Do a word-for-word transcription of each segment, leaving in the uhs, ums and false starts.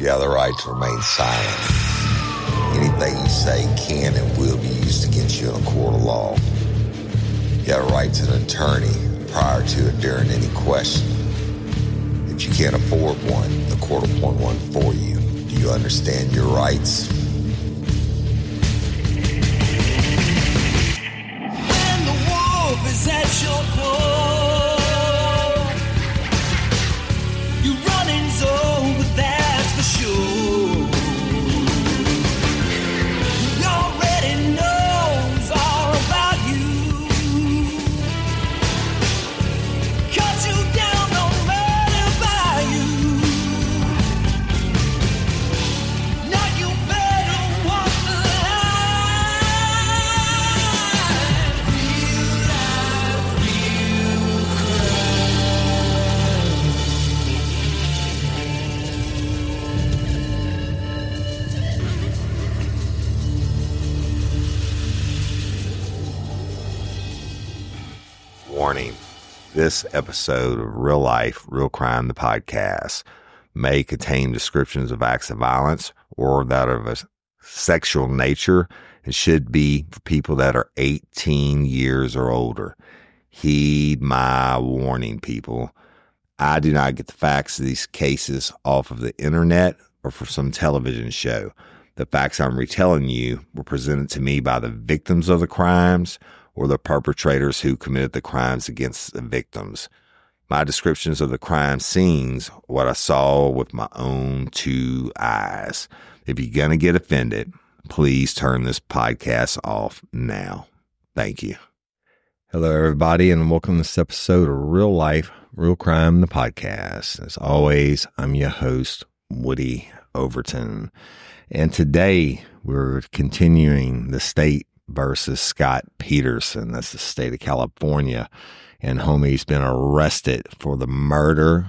You have the right to remain silent. Anything you say can and will be used against you in a court of law. You have a right to an attorney prior to or during any question. If you can't afford one, the court will appoint one for you. Do you understand your rights? When the wolf is at your door, your running's over, that's for sure. He already knows all about you. Cut you down, no matter by you. Now you better walk the line. Real life, real Warning. This episode of Real Life, Real Crime, the podcast, may contain descriptions of acts of violence or that of a sexual nature and should be for people that are eighteen years or older. Heed my warning, people. I do not get the facts of these cases off of the internet or from some television show. The facts I'm retelling you were presented to me by the victims of the crimes or the perpetrators who committed the crimes against the victims. My descriptions of the crime scenes, what I saw with my own two eyes. If you're going to get offended, please turn this podcast off now. Thank you. Hello, everybody, and welcome to this episode of Real Life, Real Crime, the podcast. As always, I'm your host, Woody Overton. And today we're continuing the state versus Scott Peterson. That's the state of California. And homie's been arrested for the murder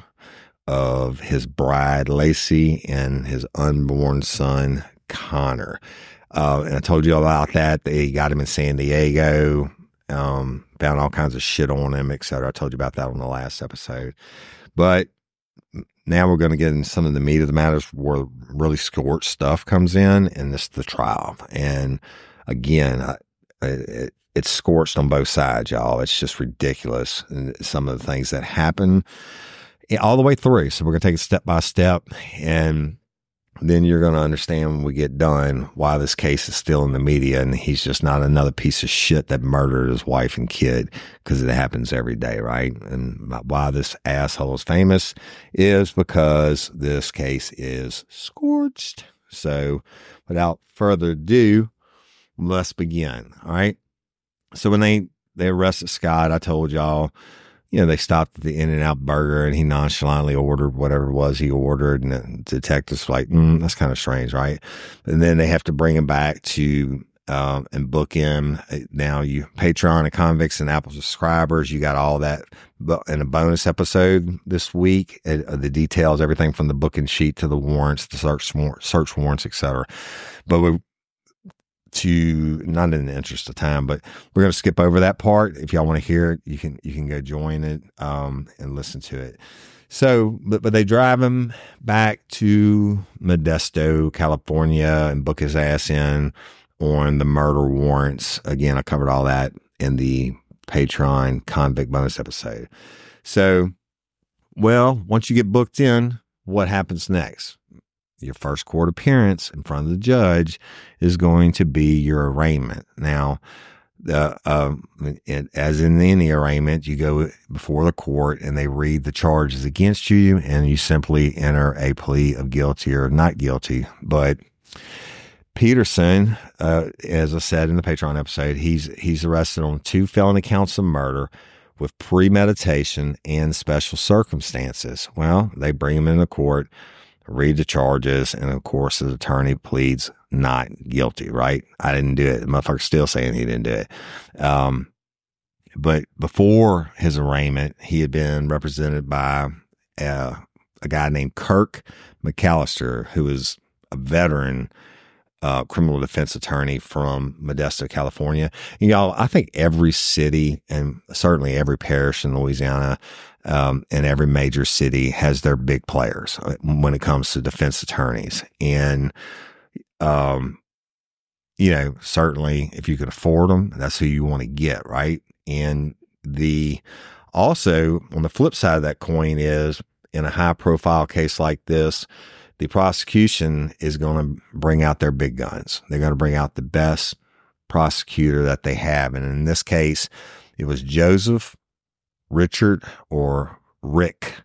of his bride, Lacey, and his unborn son, Connor. Uh, and I told you about that. They got him in San Diego, um, found all kinds of shit on him, et cetera. I told you about that on the last episode. But now we're going to get into some of the meat of the matters where really scorched stuff comes in, and this is the trial. And again, I, it, it's scorched on both sides, y'all. It's just ridiculous. And some of the things that happen all the way through. So we're going to take it step by step, and then you're going to understand when we get done why this case is still in the media and he's just not another piece of shit that murdered his wife and kid, because it happens every day, right? And why this asshole is famous is because this case is scorched. So without further ado, let's begin. All right. So when they, they arrested Scott, I told y'all, you know, they stopped at the In-N-Out Burger and he nonchalantly ordered whatever it was he ordered. And the detectives were like, mm, that's kind of strange, right? And then they have to bring him back to, um, and book him. Now you Patreon and Convicts and Apple subscribers, you got all that in a bonus episode this week. Uh, the details, everything from the booking sheet to the warrants, the search, search warrants, et cetera. But we, to not in the interest of time, but we're going to skip over that part. If y'all want to hear it, you can, you can go join it, um, and listen to it. So, but, but they drive him back to Modesto, California, and book his ass in on the murder warrants. Again, I covered all that in the Patreon Convict bonus episode. So, well, once you get booked in, what happens next? Your first court appearance in front of the judge is going to be your arraignment. Now, the, uh, it, as in any arraignment, you go before the court and they read the charges against you, and you simply enter a plea of guilty or not guilty. But Peterson, uh, as I said in the Patreon episode, he's, he's arrested on two felony counts of murder with premeditation and special circumstances. Well, they bring him into court, read the charges, and of course his attorney pleads not guilty, right? I didn't do it. The motherfucker's still saying he didn't do it. Um, but before his arraignment, he had been represented by uh, a guy named Kirk McAllister, who was a veteran uh, criminal defense attorney from Modesto, California. And y'all, I think every city and certainly every parish in Louisiana um, and every major city has their big players when it comes to defense attorneys. And, um, you know, certainly if you can afford them, that's who you want to get, right? And the also on the flip side of that coin is in a high profile case like this, the prosecution is going to bring out their big guns. They're going to bring out the best prosecutor that they have. And in this case, it was Joseph, Richard, or Rick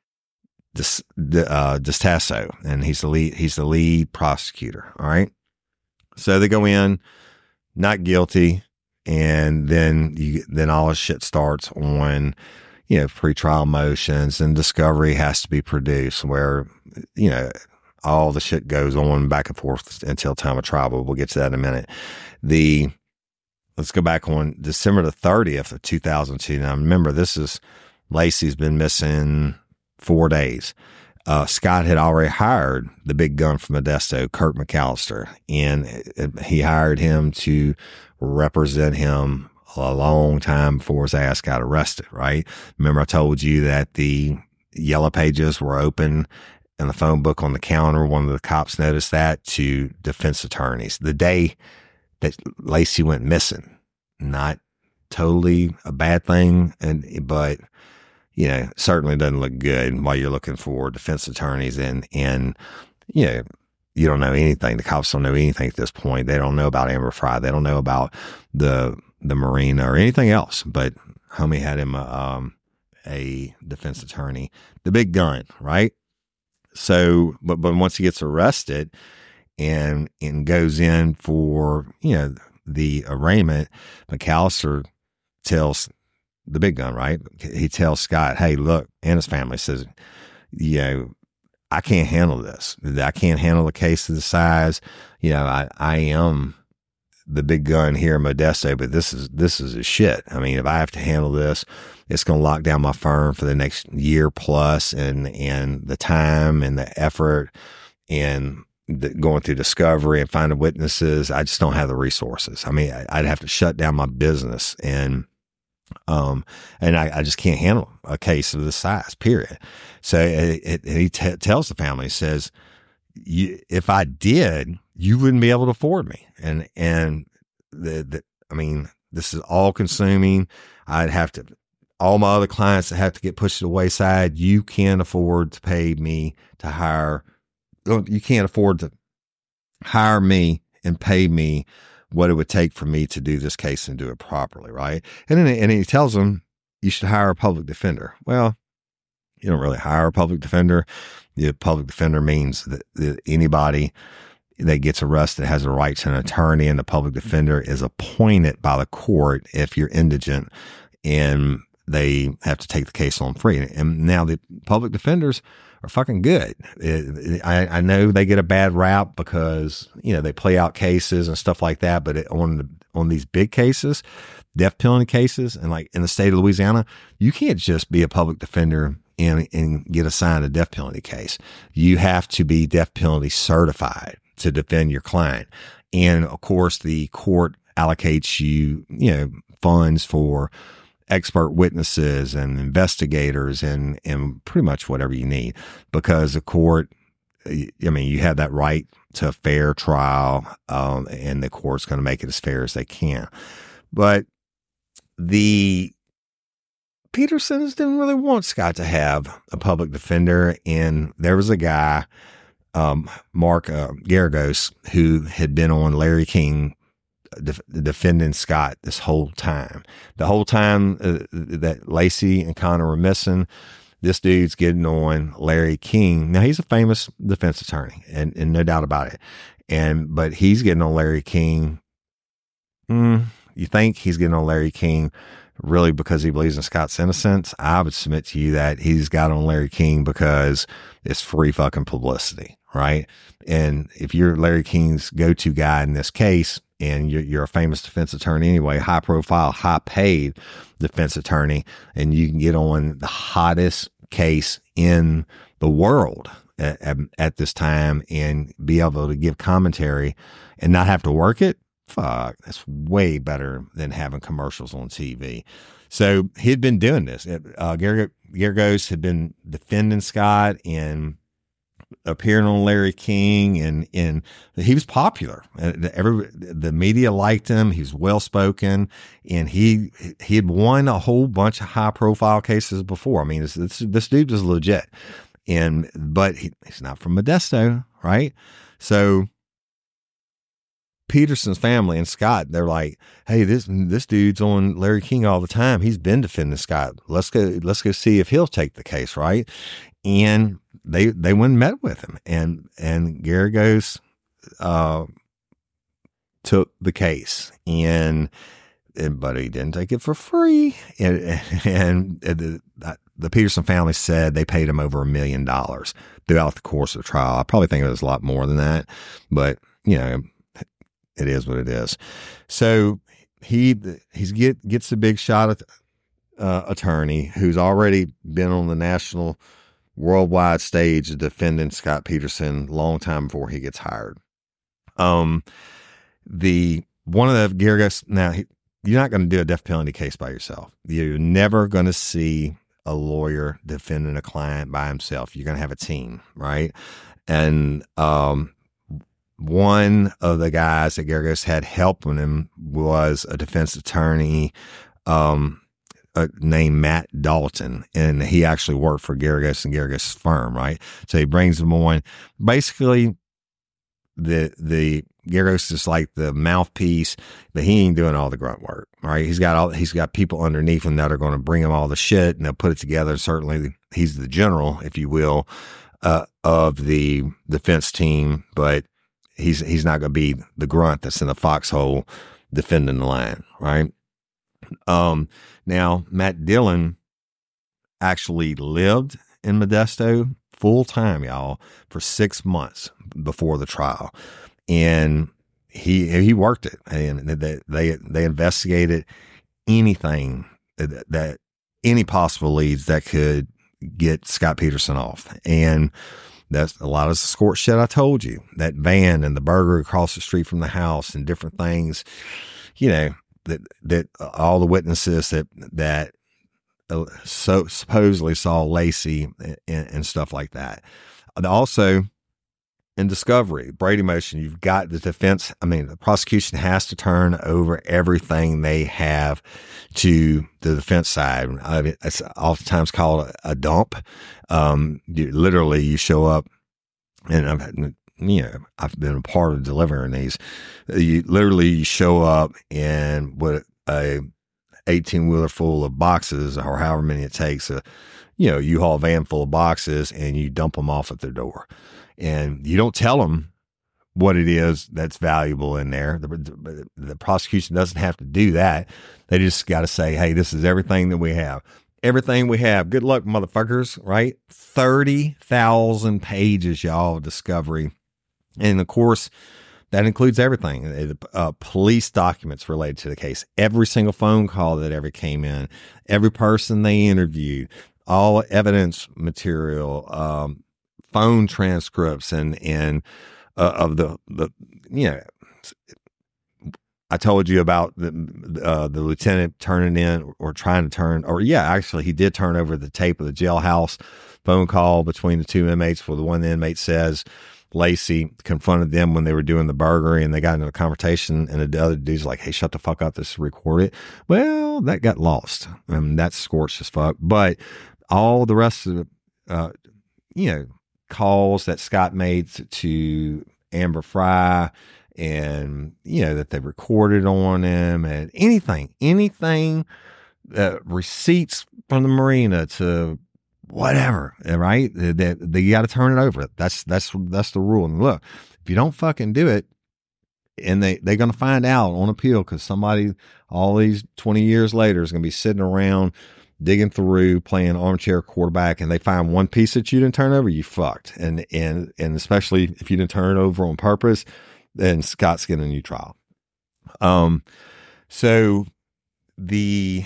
Distaso, and he's the lead, he's the lead prosecutor. All right. So they go in, not guilty. And then you, then all this shit starts on, you know, pretrial motions, and discovery has to be produced where, you know, all the shit goes on back and forth until time of trial, but we'll get to that in a minute. The, let's go back on December the thirtieth of two thousand two. Now remember, this is, Laci's been missing four days. Uh, Scott had already hired the big gun from Modesto, Kirk McAllister, and he hired him to represent him a long time before his ass got arrested, right? Remember I told you that the yellow pages were open in the phone book on the counter. One of the cops noticed that to defense attorneys the day that Laci went missing. Not totally a bad thing, and but you know, certainly doesn't look good while you're looking for defense attorneys, and and you know, you don't know anything. The cops don't know anything at this point. They don't know about Amber Frey. They don't know about the the marina or anything else. But homie had him um, a defense attorney, the big gun, right? So, but but once he gets arrested and and goes in for, you know, the arraignment, McAllister tells the big gun, right? He tells Scott, hey, look, and his family says, you know, I can't handle this. I can't handle a case of the size. You know, I, I am the big gun here in Modesto, but this is, this is a shit. I mean, if I have to handle this, it's going to lock down my firm for the next year plus, and, and the time and the effort and the, going through discovery and finding witnesses. I just don't have the resources. I mean, I'd have to shut down my business, and, um, and I, I just can't handle a case of this size, period. So it, it, he t- tells the family, says, you, if I did, you wouldn't be able to afford me. And, and the, the, I mean, this is all consuming. I'd have to, all my other clients that have to get pushed to the wayside. You can't afford to pay me to hire. You can't afford to hire me and pay me what it would take for me to do this case and do it properly. Right. And then, and he tells them, you should hire a public defender. Well, you don't really hire a public defender. The public defender means that, that anybody that gets arrested has a right to an attorney, and the public defender is appointed by the court if you're indigent and they have to take the case on free. And now the public defenders are fucking good. It, it, I, I know they get a bad rap because, you know, they play out cases and stuff like that, but it, on the, on these big cases, death penalty cases, and like in the state of Louisiana, you can't just be a public defender and, and get assigned a death penalty case. You have to be death penalty certified to defend your client. And of course, the court allocates you, you know, funds for expert witnesses and investigators and, and pretty much whatever you need, because the court, I mean, you have that right to a fair trial, um, and the court's going to make it as fair as they can. But the Petersons didn't really want Scott to have a public defender. And there was a guy, um, Mark uh, Garagos, who had been on Larry King def- defending Scott this whole time. The whole time uh, that Laci and Connor were missing, this dude's getting on Larry King. Now, he's a famous defense attorney, and, and no doubt about it. And but he's getting on Larry King. Mm, you think he's getting on Larry King really because he believes in Scott's innocence? I would submit to you that he's got on Larry King because it's free fucking publicity, right? And if you're Larry King's go-to guy in this case, and you're, you're a famous defense attorney anyway, high profile, high paid defense attorney, and you can get on the hottest case in the world, at, at, at this time and be able to give commentary and not have to work it. Fuck, that's way better than having commercials on T V. So he'd been doing this. Uh, Gary, Geragos had been defending Scott and appearing on Larry King, and, and he was popular. Every, the media liked him. He was well spoken, and he, he had won a whole bunch of high profile cases before. I mean, this, this, this dude was legit, and, but he, he's not from Modesto, right? So Peterson's family and Scott, they're like, hey, this, this dude's on Larry King all the time. He's been defending Scott. Let's go, let's go see if he'll take the case. Right. And they, they went and met with him, and, and Geragos, uh, took the case, and, and, but he didn't take it for free. And, and the, the Peterson family said they paid him over a million dollars throughout the course of the trial. I probably think it was a lot more than that, but you know, it is what it is. So he, he's get, gets the big shot at, uh, attorney who's already been on the national worldwide stage defending Scott Peterson long time before he gets hired. Um, the, one of the Geragos, now he, you're not going to do a death penalty case by yourself. You're never going to see a lawyer defending a client by himself. You're going to have a team, right? And, um, one of the guys that Geragos had helping him was a defense attorney, um, uh, named Matt Dalton, and he actually worked for Geragos and Geragos' firm, right? So he brings him on. Basically, the the Geragos is like the mouthpiece, but he ain't doing all the grunt work, right? He's got all he's got people underneath him that are going to bring him all the shit, and they'll put it together. Certainly, he's the general, if you will, uh, of the defense team, but he's he's not going to be the grunt that's in the foxhole defending the line, right? Um, now Matt Dillon actually lived in Modesto full time, y'all, for six months before the trial, and he he worked it, and they they, they investigated anything that, that any possible leads that could get Scott Peterson off, and that's a lot of the scorch shit I told you, that van and the burger across the street from the house and different things, you know, that, that all the witnesses that, that uh, so supposedly saw Lacey and, and stuff like that. And also in discovery, Brady motion, you've got the defense. I mean, the prosecution has to turn over everything they have to the defense side. I mean, it's oftentimes called a, a dump. Um, you, literally you show up, and I've, you know, I've been a part of delivering these. You literally you show up and with a eighteen wheeler full of boxes, or however many it takes, a, you know, U-Haul van full of boxes, and you dump them off at their door. And you don't tell them what it is that's valuable in there. The, the, the prosecution doesn't have to do that. They just got to say, hey, this is everything that we have. Everything we have. Good luck, motherfuckers, right? thirty thousand pages, y'all, of discovery. And of course, that includes everything. Uh, police documents related to the case, every single phone call that ever came in, every person they interviewed, all evidence material, um, phone transcripts, and, and, uh, of the, the, you know, I told you about the, uh, the lieutenant turning in or trying to turn, or yeah, actually he did turn over the tape of the jailhouse phone call between the two inmates, where the one inmate says Lacey confronted them when they were doing the burger, and they got into a conversation, and the other dude's like, hey, shut the fuck up, this is recorded. Well, that got lost. I mean, that's scorched as fuck. But all the rest of the, uh, you know, calls that Scott made to Amber Fry, and, you know, that they recorded on him, and anything, anything, uh, receipts from the marina to whatever, right? They, they, they got to turn it over. That's, that's, that's the rule. And look, if you don't fucking do it, and they, they're going to find out on appeal, because somebody all these twenty years later is going to be sitting around digging through, playing armchair quarterback, and they find one piece that you didn't turn over, you fucked. And, and, and especially if you didn't turn it over on purpose, then Scott's getting a new trial. Um, so the,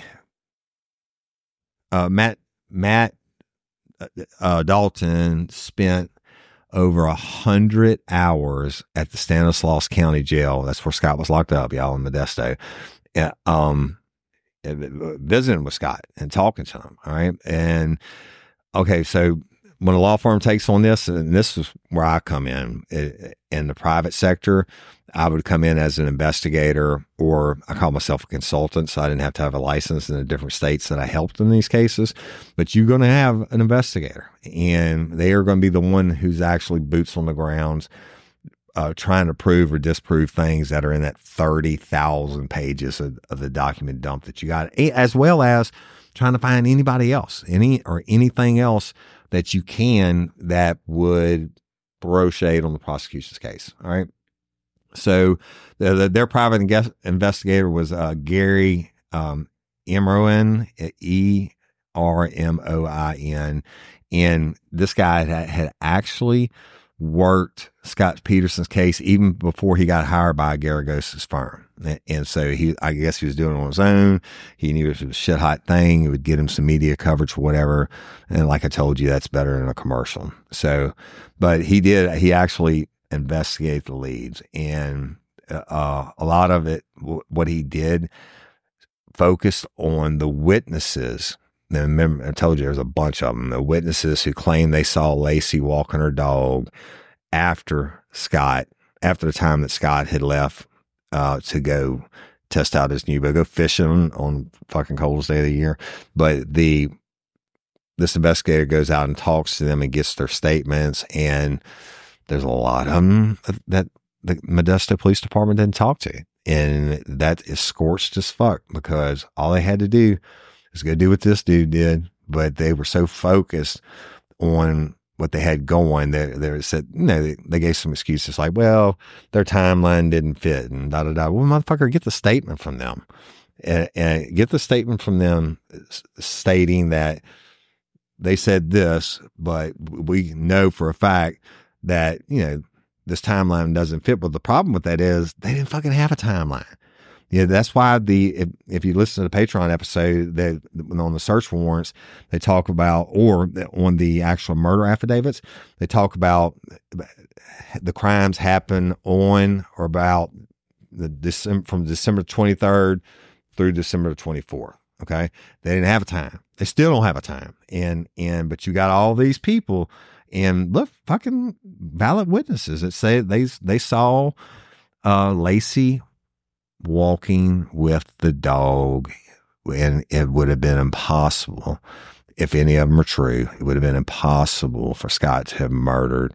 uh, Matt, Matt, uh, Dalton spent over a hundred hours at the Stanislaus County Jail. That's where Scott was locked up, y'all, in Modesto. Uh, um, visiting with Scott and talking to him. All right. And okay, so when a law firm takes on this, and this is where I come in, in the private sector, I would come in as an investigator, or I call myself a consultant, so I didn't have to have a license in the different states that I helped in these cases. But you're going to have an investigator, and they are going to be the one who's actually boots on the ground, uh, trying to prove or disprove things that are in that thirty thousand pages of, of the document dump that you got, as well as trying to find anybody else, any or anything else that you can that would throw shade on the prosecution's case. All right. So the, the, their private in- investigator was uh, Gary um, Emermoin, E R M O I N. And this guy had, had actually worked Scott Peterson's case even before he got hired by Garagos's firm. And, and so he, I guess he was doing it on his own. He knew it was a shit hot thing. It would get him some media coverage or whatever. And like I told you, that's better than a commercial. So, but he did, he actually investigate the leads, and uh, a lot of it, w- what he did, focused on the witnesses. Now, remember, I told you there's a bunch of them. The witnesses who claim they saw Lacey walking her dog after Scott, after the time that Scott had left uh, to go test out his new boat, go fishing on fucking coldest day of the year. But the this investigator goes out and talks to them and gets their statements, and there's a lot of them that the Modesto Police Department didn't talk to. And that is scorched as fuck, because all they had to do is go do what this dude did. But they were so focused on what they had going. They, they said, you know, they, they gave some excuses like, well, their timeline didn't fit and da da da. Well, motherfucker, get the statement from them. And, and get the statement from them stating that they said this, but we know for a fact that, you know, this timeline doesn't fit. But the problem with that is they didn't fucking have a timeline. Yeah, that's why the, if, if you listen to the Patreon episode, that on the search warrants, they talk about, or on the actual murder affidavits, they talk about the crimes happen on or about the December, from December twenty-third through December twenty-fourth. Okay. They didn't have a time. They still don't have a time. And, and, but you got all these people, and look, fucking valid witnesses that say they, they saw, uh, Lacey walking with the dog, and it would have been impossible, if any of them are true, it would have been impossible for Scott to have murdered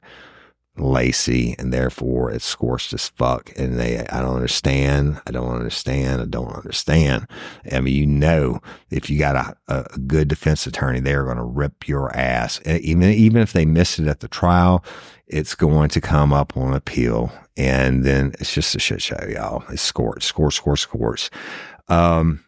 Lacey, and therefore it's scorched as fuck. And they, I don't understand. I don't understand. I don't understand. I mean, you know, if you got a, a good defense attorney, they're going to rip your ass. And even, even if they miss it at the trial, it's going to come up on appeal. And then it's just a shit show, y'all. It's scorched, scorched, scorched, scorched. Um,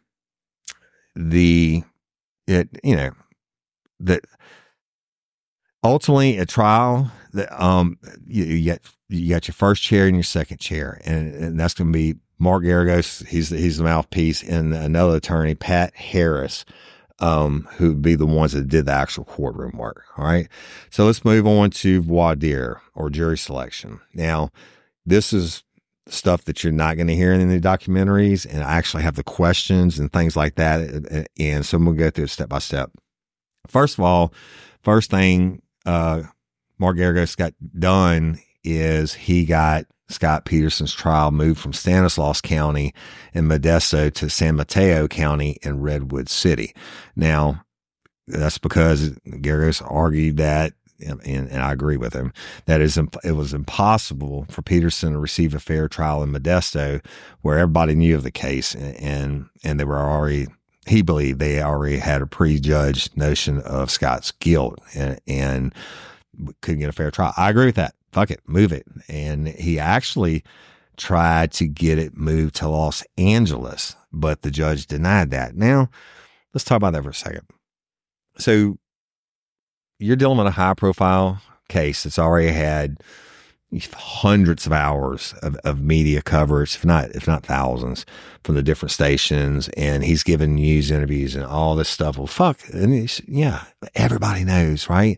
the, it, you know, the, ultimately, a trial, that um, you, you get you got your first chair and your second chair, and, and that's going to be Mark Garagos. He's the, he's the mouthpiece, and another attorney, Pat Harris, um, who would be the ones that did the actual courtroom work. All right, so let's move on to voir dire, or jury selection. Now, this is stuff that you're not going to hear in the documentaries, and I actually have the questions and things like that, and so we'll go through it step by step. First of all, first thing uh, Mark Garagos got done is he got Scott Peterson's trial moved from Stanislaus County in Modesto to San Mateo County in Redwood City. Now, that's because Garagos argued that, and, and I agree with him, that is, it was impossible for Peterson to receive a fair trial in Modesto, where everybody knew of the case, and and, and they were already, he believed they already had a prejudged notion of Scott's guilt, and, and couldn't get a fair trial. I agree with that. Fuck it, move it. And he actually tried to get it moved to Los Angeles, but the judge denied that. Now, let's talk about that for a second. So you're dealing with a high profile case that's already had hundreds of hours of, of media coverage, if not, if not thousands, from the different stations. And he's given news interviews and all this stuff. Well, fuck. And it's, yeah, everybody knows, right?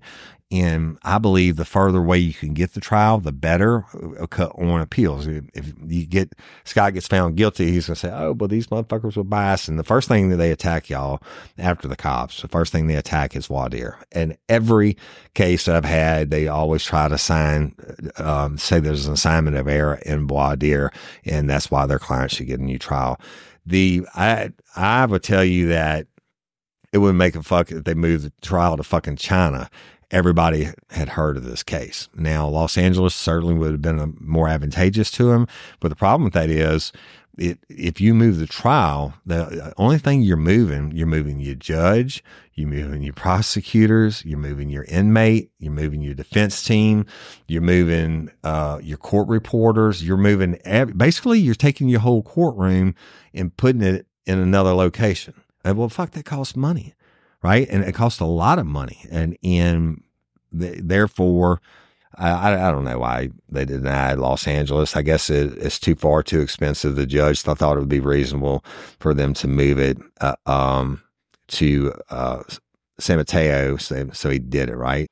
And I believe the further away you can get the trial, the better on appeals. If you get, Scott gets found guilty, he's going to say, oh, but these motherfuckers were biased. And the first thing that they attack y'all after the cops, the first thing they attack is voir dire. And every case that I've had, they always try to sign, um, say there's an assignment of error in voir dire. And that's why their clients should get a new trial. The, I, I would tell you that it would make a fuck if they moved the trial to fucking China. Everybody had heard of this case. Now, Los Angeles certainly would have been a, more advantageous to him. But the problem with that is, it, if you move the trial, the only thing you're moving, you're moving your judge, you're moving your prosecutors, you're moving your inmate, you're moving your defense team, you're moving uh, your court reporters, you're moving, ev- basically you're taking your whole courtroom and putting it in another location. And well, fuck, that costs money. Right. And it costs a lot of money. And in the, therefore, I, I don't know why they denied Los Angeles. I guess it, it's too far, too expensive. The judge thought it would be reasonable for them to move it uh, um, to uh, San Mateo. So, so he did it. Right.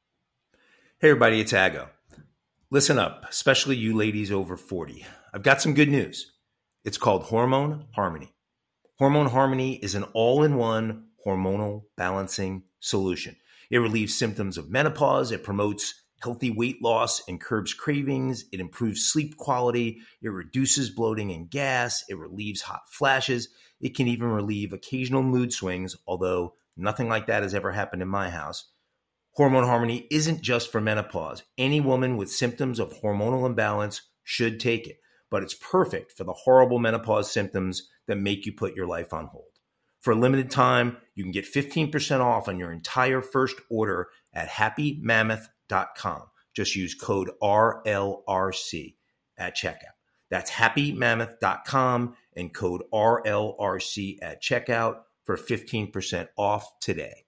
Hey, everybody, it's Aggo. Listen up, especially you ladies over forty. I've got some good news. It's called Hormone Harmony. Hormone Harmony is an all-in-one hormonal balancing solution. It relieves symptoms of menopause. It promotes healthy weight loss and curbs cravings. It improves sleep quality. It reduces bloating and gas. It relieves hot flashes. It can even relieve occasional mood swings, although nothing like that has ever happened in my house. Hormone Harmony isn't just for menopause. Any woman with symptoms of hormonal imbalance should take it, but it's perfect for the horrible menopause symptoms that make you put your life on hold. For a limited time, you can get fifteen percent off on your entire first order at happy mammoth dot com. Just use code R L R C at checkout. That's happy mammoth dot com and code R L R C at checkout for fifteen percent off today.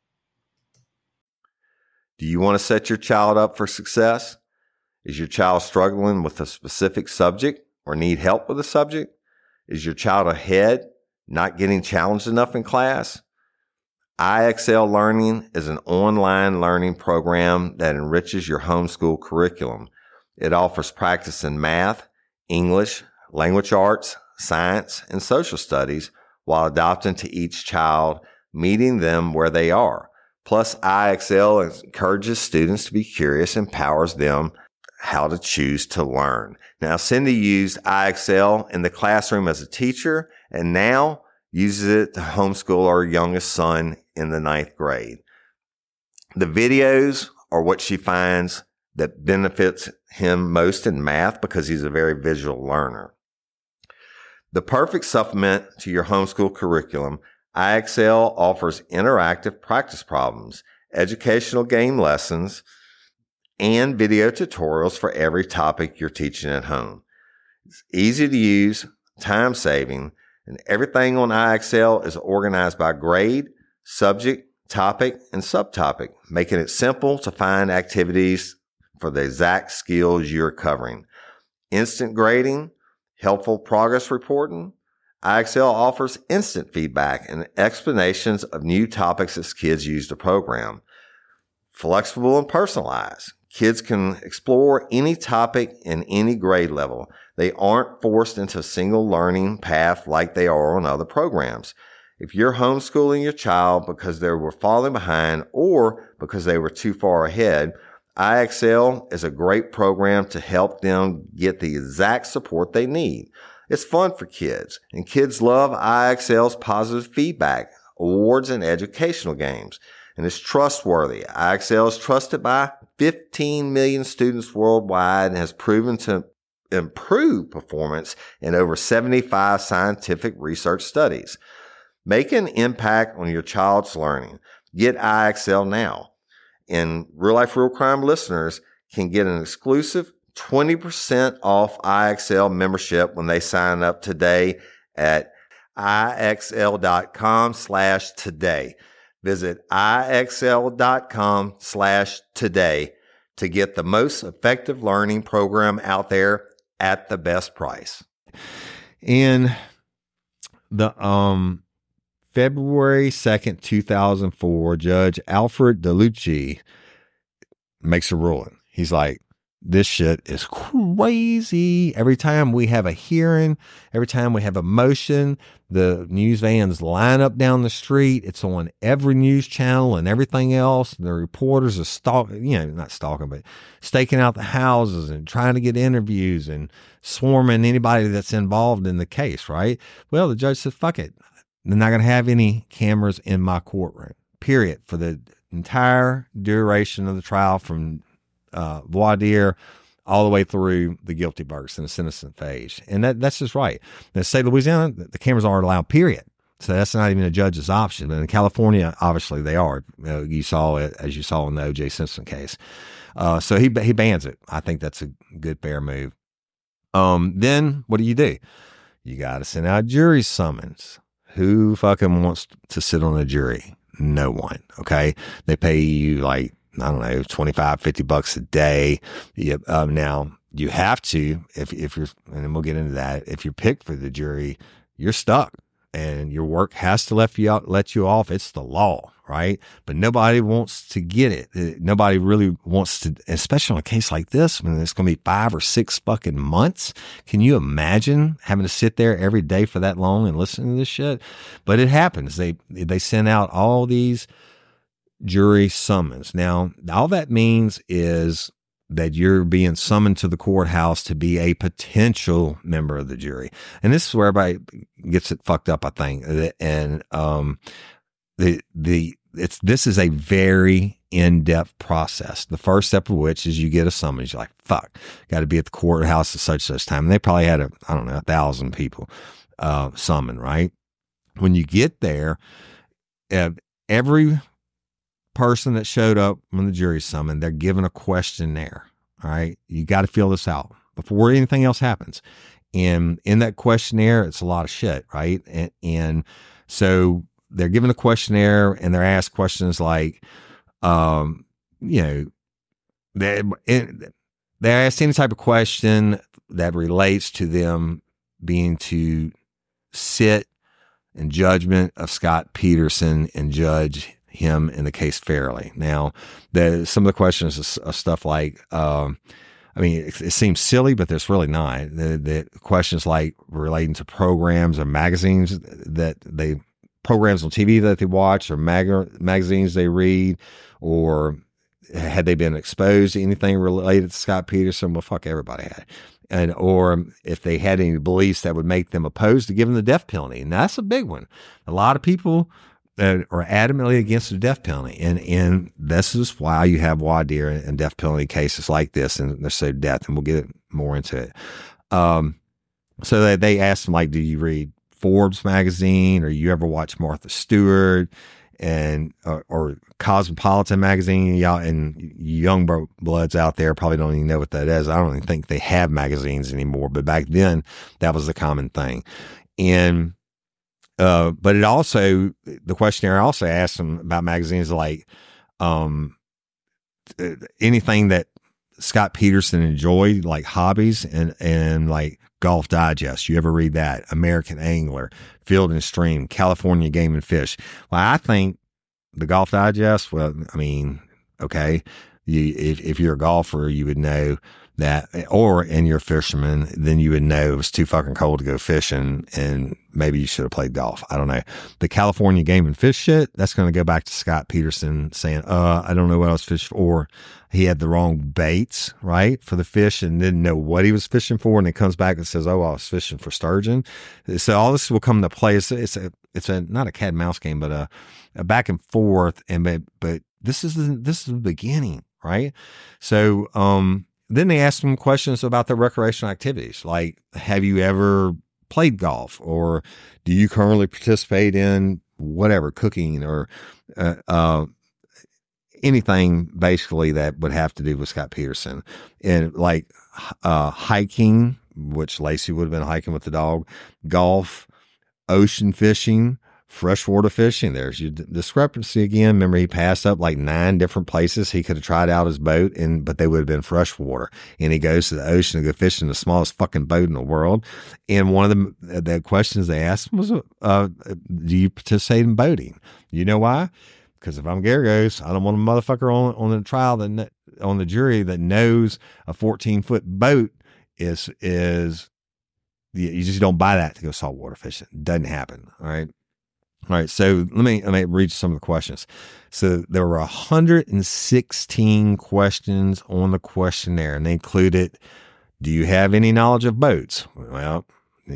Do you want to set your child up for success? Is your child struggling with a specific subject or need help with a subject? Is your child ahead, not getting challenged enough in class? I X L Learning is an online learning program that enriches your homeschool curriculum. It offers practice in math, English, language arts, science, and social studies while adapting to each child, meeting them where they are. Plus, I X L encourages students to be curious and empowers them how to choose to learn. Now, Cindy used I X L in the classroom as a teacher and now uses it to homeschool our youngest son in the ninth grade. The videos are what she finds that benefits him most in math because he's a very visual learner. The perfect supplement to your homeschool curriculum, I X L offers interactive practice problems, educational game lessons, and video tutorials for every topic you're teaching at home. It's easy to use, time-saving, and everything on I X L is organized by grade, subject, topic, and subtopic, making it simple to find activities for the exact skills you're covering. Instant grading, helpful progress reporting. I X L offers instant feedback and explanations of new topics as kids use the program. Flexible and personalized. Kids can explore any topic in any grade level. They aren't forced into a single learning path like they are on other programs. If you're homeschooling your child because they were falling behind or because they were too far ahead, I X L is a great program to help them get the exact support they need. It's fun for kids, and kids love I X L's positive feedback, awards, and educational games. And it's trustworthy. I X L is trusted by fifteen million students worldwide and has proven to improve performance in over seventy-five scientific research studies. Make an impact on your child's learning. Get I X L now. And Real Life Real Crime listeners can get an exclusive twenty percent off I X L membership when they sign up today at IXL.com slash today. Visit IXL.com slash today to get the most effective learning program out there at the best price. In the um February second, two thousand four, Judge Alfred DeLucci makes a ruling. He's like, this shit is crazy. Every time we have a hearing, every time we have a motion, the news vans line up down the street. It's on every news channel and everything else. The reporters are stalking, you know, not stalking, but staking out the houses and trying to get interviews and swarming anybody that's involved in the case, right? Well, the judge said, fuck it. They're not going to have any cameras in my courtroom, period, for the entire duration of the trial from Uh, voir dire all the way through the guilty verdicts and the sentencing phase. And that, that's just right. In the state of Louisiana, the cameras aren't allowed, period. So that's not even a judge's option. But in California, obviously they are. You know, you saw it, as you saw in the O J Simpson case. Uh, so he, he bans it. I think that's a good, fair move. Um, then what do you do? You got to send out jury summons. Who fucking wants to sit on a jury? No one. Okay. They pay you like, I don't know, twenty-five, fifty bucks a day. Yeah, um, now you have to, if, if you're, and then we'll get into that. If you're picked for the jury, you're stuck and your work has to let you out, let you off. It's the law, right? But nobody wants to get it. Nobody really wants to, especially on a case like this, when it's going to be five or six fucking months. Can you imagine having to sit there every day for that long and listen to this shit? But it happens. They, they send out all these jury summons. Now, all that means is that you're being summoned to the courthouse to be a potential member of the jury. And this is where everybody gets it fucked up, I think. And, um, the, the, it's, this is a very in-depth process. The first step of which is you get a summons. You're like, fuck, got to be at the courthouse at such, such time. And they probably had a, I don't know, a thousand people, uh, summoned, right? When you get there, uh, every person that showed up when the jury summoned, they're given a questionnaire. All right. You got to fill this out before anything else happens. And in that questionnaire, it's a lot of shit. Right. And, and so they're given a questionnaire and they're asked questions like, um, you know, they, they're asked any type of question that relates to them being to sit in judgment of Scott Peterson and judge him in the case fairly. Now, the, some of the questions is, are stuff like, um, I mean, it, it seems silly, but there's really not. The, the questions like relating to programs or magazines that they, programs on T V that they watch or mag- magazines they read, or had they been exposed to anything related to Scott Peterson? Well, fuck, everybody had. And, or if they had any beliefs that would make them opposed to giving the death penalty. And that's a big one. A lot of people that are adamantly against the death penalty. And, and this is why you have voir dire and death penalty cases like this, and they're so death, and we'll get more into it. Um, so they, they asked them, like, do you read Forbes magazine, or you ever watch Martha Stewart and, or, or Cosmopolitan magazine? Y'all, and young bloods out there probably don't even know what that is. I don't even think they have magazines anymore, but back then that was the common thing. And, Uh, but it also, the questionnaire also asked them about magazines like, um, anything that Scott Peterson enjoyed, like hobbies and, and like Golf Digest. You ever read that? American Angler, Field and Stream, California Game and Fish. Well, I think the Golf Digest, well, I mean, okay. You, if, if you're a golfer, you would know that, or, and you're a fisherman, then you would know it was too fucking cold to go fishing and maybe you should have played golf. I don't know. The California Game and Fish shit, that's going to go back to Scott Peterson saying, uh, I don't know what I was fishing for. He had the wrong baits, right, for the fish and didn't know what he was fishing for. And it comes back and says, oh, I was fishing for sturgeon. So all this will come into play. It's, it's a, it's a, not a cat and mouse game, but a, a back and forth. And, but, but this is the, this is the beginning, right? So, um, then they asked them questions about their recreational activities. Like, have you ever played golf, or do you currently participate in whatever, cooking or, uh, uh, anything basically that would have to do with Scott Peterson, and like, uh, hiking, which Lacey would have been hiking with the dog, golf, ocean fishing, freshwater fishing. There's your discrepancy again. Remember, he passed up like nine different places he could have tried out his boat, and but they would have been freshwater. And he goes to the ocean to go fishing the smallest fucking boat in the world. And one of the the questions they asked him was, uh, "Do you participate in boating?" You know why? Because if I'm Geragos, I don't want a motherfucker on, on the trial that, kn- on the jury that knows a fourteen foot boat is, is, you, you just don't buy that to go saltwater fishing. It doesn't happen. All right. All right. So let me, let me read some of the questions. So there were one hundred sixteen questions on the questionnaire, and they included, do you have any knowledge of boats? Well,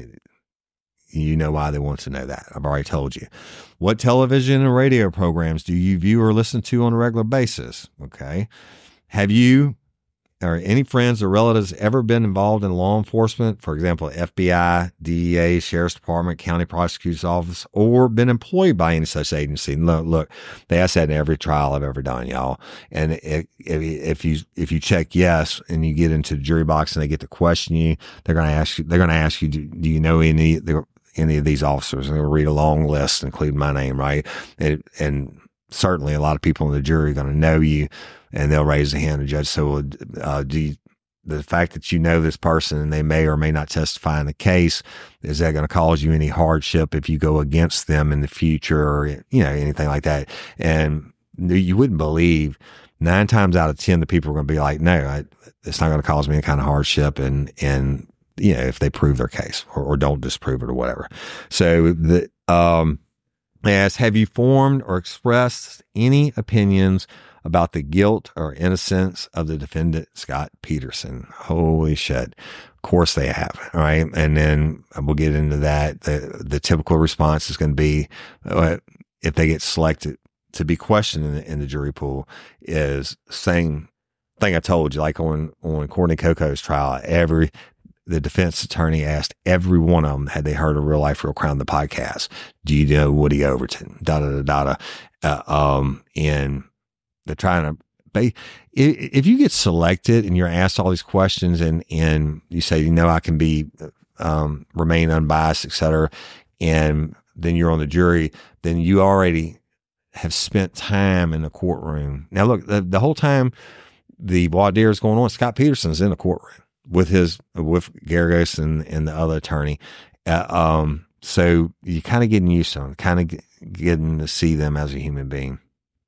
you know why they want to know that. I've already told you. What television and radio programs do you view or listen to on a regular basis? Okay. Have you or any friends or relatives ever been involved in law enforcement? For example, F B I, D E A, Sheriff's Department, County Prosecutor's Office, or been employed by any such agency? Look, look, they ask that in every trial I've ever done, y'all. And if, if you, if you check yes and you get into the jury box and they get to question you, they're going to ask you, they're going to ask you, do, do you know any, any of these officers? And they'll read a long list, including my name, right? And, and certainly a lot of people in the jury are going to know you, and they'll raise a hand. The judge so uh, do you, the fact that you know this person and they may or may not testify in the case, is that going to cause you any hardship if you go against them in the future, or, you know, anything like that? And you wouldn't believe nine times out of ten, the people are going to be like, no, I, it's not going to cause me any kind of hardship. And, and, you know, if they prove their case or, or don't disprove it or whatever. So the, um, they ask, have you formed or expressed any opinions about the guilt or innocence of the defendant, Scott Peterson? Holy shit. Of course they have. All right. And then we'll get into that. The, the typical response is going to be, uh, if they get selected to be questioned in the, in the jury pool, is same thing I told you, like on, on Courtney Coco's trial, every, the defense attorney asked every one of them, had they heard of Real Life, Real Crime, the podcast? Do you know Woody Overton? Da da da da da. Uh, um, and they're trying to, they, if you get selected and you're asked all these questions and, and you say, you know, I can be, um, remain unbiased, et cetera, and then you're on the jury, then you already have spent time in the courtroom. Now, look, the, the whole time the voir dire is going on, Scott Peterson's in the courtroom with his, with Geragos and, and the other attorney. Uh, um, so you're kind of getting used to them, kind of get, getting to see them as a human being.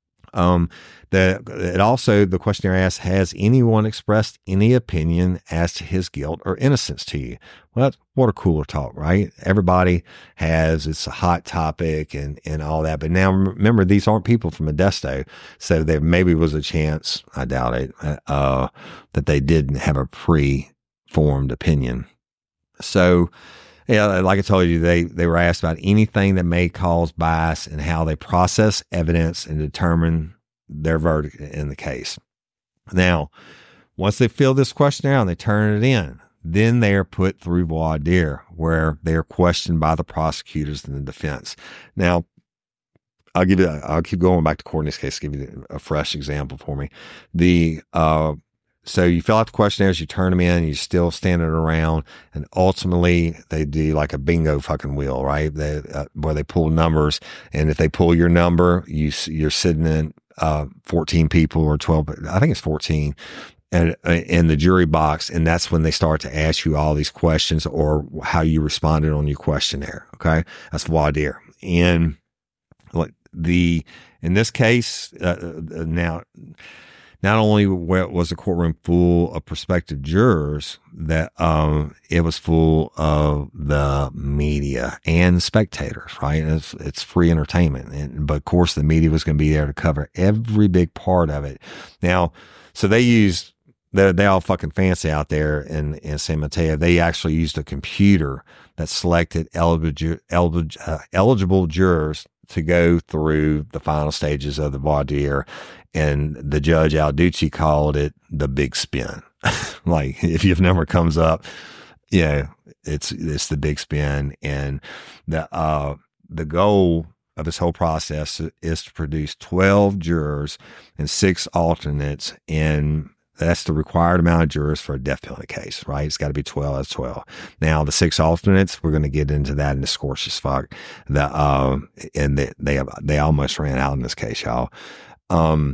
Um, the, it also, the questionnaire asks, has anyone expressed any opinion as to his guilt or innocence to you? Well, that's water cooler talk, right? Everybody has, it's a hot topic and, and all that. But now remember, these aren't people from Modesto. So there maybe was a chance, I doubt it, uh, that they didn't have a pre-formed opinion. So, yeah, like I told you, they, they were asked about anything that may cause bias and how they process evidence and determine their verdict in the case. Now, once they fill this questionnaire and they turn it in, then they are put through voir dire, where they are questioned by the prosecutors and the defense. Now, I'll give you, I'll keep going back to Courtney's case, give you a fresh example for me. The, uh, So you fill out the questionnaires, you turn them in, you still standing around, and ultimately they do like a bingo fucking wheel, right? They, uh, where they pull numbers, and if they pull your number, you, you're sitting in, uh, fourteen people or twelve, I think it's fourteen, and uh, in the jury box. And that's when they start to ask you all these questions or how you responded on your questionnaire. Okay. That's voir dire. And like the, in this case, uh, now, not only was the courtroom full of prospective jurors, that um, it was full of the media and spectators, right? It's, it's free entertainment. And, but of course, the media was going to be there to cover every big part of it. Now, so they used, they they all fucking fancy out there in, in San Mateo. They actually used a computer that selected eligible, eligible, uh, eligible jurors to go through the final stages of the voir dire. And the judge, Al Ducci, called it the big spin. Like, if your number comes up, yeah, it's, it's the big spin. And the, uh, the goal of this whole process is to produce twelve jurors and six alternates. And that's the required amount of jurors for a death penalty case, right? It's got to be twelve as twelve. Now, the six alternates, we're going to get into that in the scorch as fuck. The, uh, and they, they, they almost ran out in this case, y'all. Um,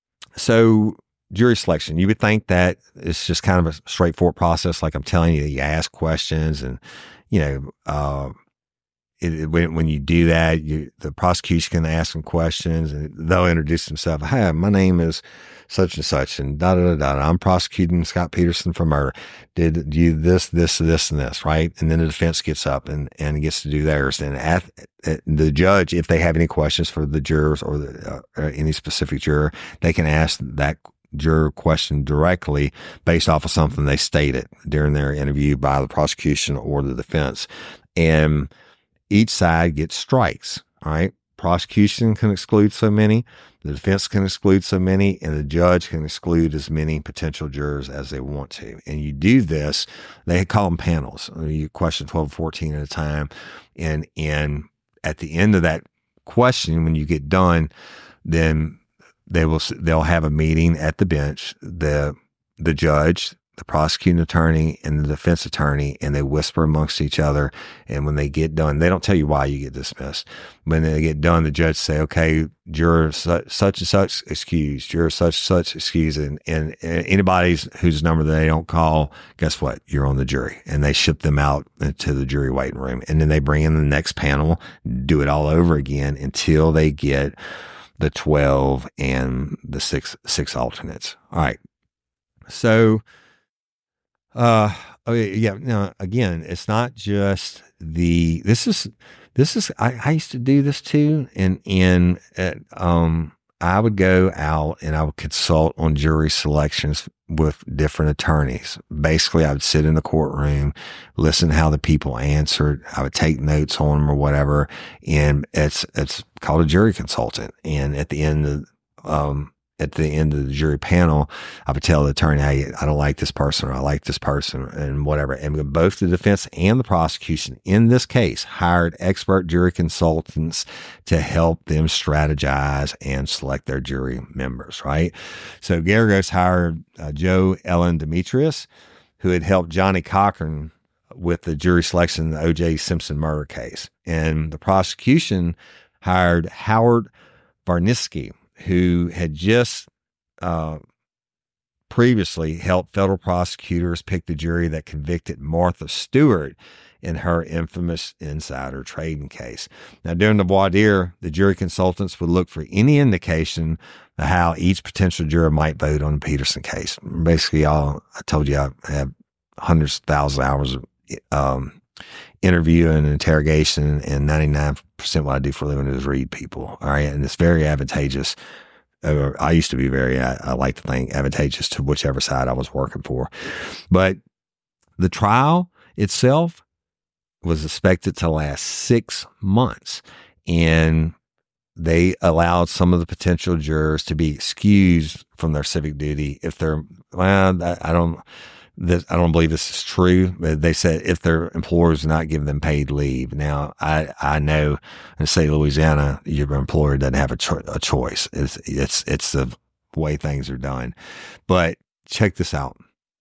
so jury selection, you would think that it's just kind of a straightforward process. Like I'm telling you, you ask questions and, you know, uh, it, it, when, when you do that, you, the prosecution can ask them questions and they'll introduce themselves. Hi, my name is such and such and da, da, da, da. I'm prosecuting Scott Peterson for murder. Did you this, this, this, and this, right? And then the defense gets up and, and gets to do theirs. And at, at the judge, if they have any questions for the jurors or, the, uh, or any specific juror, they can ask that juror question directly based off of something they stated during their interview by the prosecution or the defense. And each side gets strikes, all right? Prosecution can exclude so many, the defense can exclude so many, and the judge can exclude as many potential jurors as they want to. And you do this, they call them panels. You question twelve or fourteen at a time. And, and at the end of that question, when you get done, then they will, they'll have a meeting at the bench, the, the judge, the prosecuting attorney, and the defense attorney, and they whisper amongst each other. And when they get done, they don't tell you why you get dismissed. When they get done, the judge say, okay, juror such, such and such excused, juror such and such excused. And, and, and anybody whose number they don't call, guess what? You're on the jury. And they ship them out to the jury waiting room. And then they bring in the next panel, do it all over again until they get the twelve and the six, six alternates. All right. So, Uh, oh yeah. Now again, it's not just the, this is, this is, I, I used to do this too. And, and, uh, um, I would go out and I would consult on jury selections with different attorneys. Basically, I would sit in the courtroom, listen to how the people answered. I would take notes on them or whatever. And it's, it's called a jury consultant. And at the end of, um, at the end of the jury panel, I would tell the attorney, hey, I don't like this person or I like this person and whatever. And both the defense and the prosecution in this case hired expert jury consultants to help them strategize and select their jury members, right? So Geragos hired uh, Joe Ellen Demetrius, who had helped Johnny Cochran with the jury selection in the O J Simpson murder case. And the prosecution hired Howard Varniski, who had just uh, previously helped federal prosecutors pick the jury that convicted Martha Stewart in her infamous insider trading case. Now, during the voir dire, the jury consultants would look for any indication of how each potential juror might vote on the Peterson case. Basically, all I told you, I have hundreds of thousands of hours of um, interview and interrogation, and ninety-nine percent what I do for a living is read people. All right. And it's very advantageous. Uh, I used to be very, I, I like to think advantageous to whichever side I was working for. But the trial itself was expected to last six months. And they allowed some of the potential jurors to be excused from their civic duty if they're, well, I don't, This, I don't believe this is true, but they said if their employers do not give them paid leave. Now, I, I know in the state of Louisiana, your employer doesn't have a, cho- a choice. It's, it's, it's the way things are done. But check this out.